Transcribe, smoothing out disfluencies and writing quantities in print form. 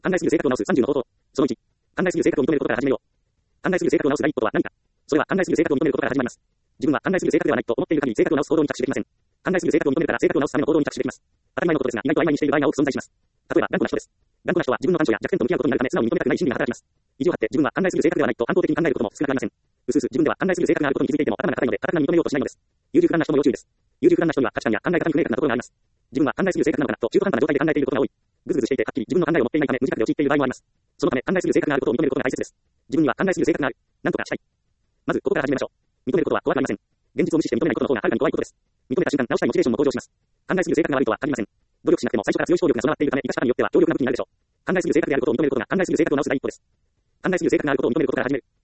考えすぎる性格を直す30の方法。その1、考えすぎる性格を認めることから始めよう。考えすぎる性格を直す第一歩とは何か。それは考えすぎる性格を認めることから始まります。自分は考えすぎる性格ではないと思っている限り性格を直す行動に着手できません。考えすぎる性格を認めるから性格を直すための行動に着手できます。当たり前のことですが、意外と曖昧にしている場合が多く存在します。例えば、頑固な人です。頑固な人は自分の短所や弱点と向き合うことになるため素直に認めたくない心理が働きます。意地を張って自分は考えすぎる性格ではないと反抗的に考えることも少なくありません。うすうす自分では考えすぎる性格があることに気づいていても頭が固いので、固くなに認めようとしないのです。優柔不断な人も要注意です。優柔不断な人には価値観や考え方に不明確なところがあります。自分は考えすぎる性格なのかなと中途半端な状態で考えていることが多い。ぐずぐずしていてはっきり自分の考えを持っていないため無自覚で陥っている場合もあります。そのため考えすぎる性格があることを認めることが大切です。自分には考えすぎる性格がある。なんとかしたい。まずここから始めましょう。認めることは怖くありません。現実を無視して認めないことの方がはるかに怖いことです。認めた瞬間直したいモチベーションも向上します。考えすぎる性格が悪いとは限りません。努力しなくても最初から強い思考力が備わっているため、生かし方によっては強力な武器になるでしょう。考えすぎる性格であることを認めることが考えすぎる性格を直す第一歩です。考えすぎる性格があることを認めることから始める。